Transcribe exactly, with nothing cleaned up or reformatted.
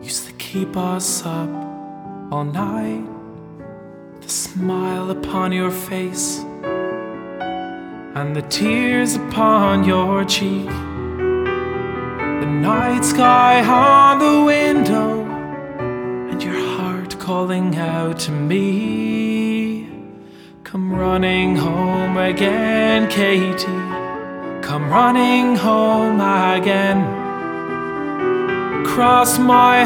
used to keep us up all night. The smile upon your face and the tears upon your cheek, the night sky on the window, and your heart calling out to me. Come running home again, Katie. Come running home again. Cross my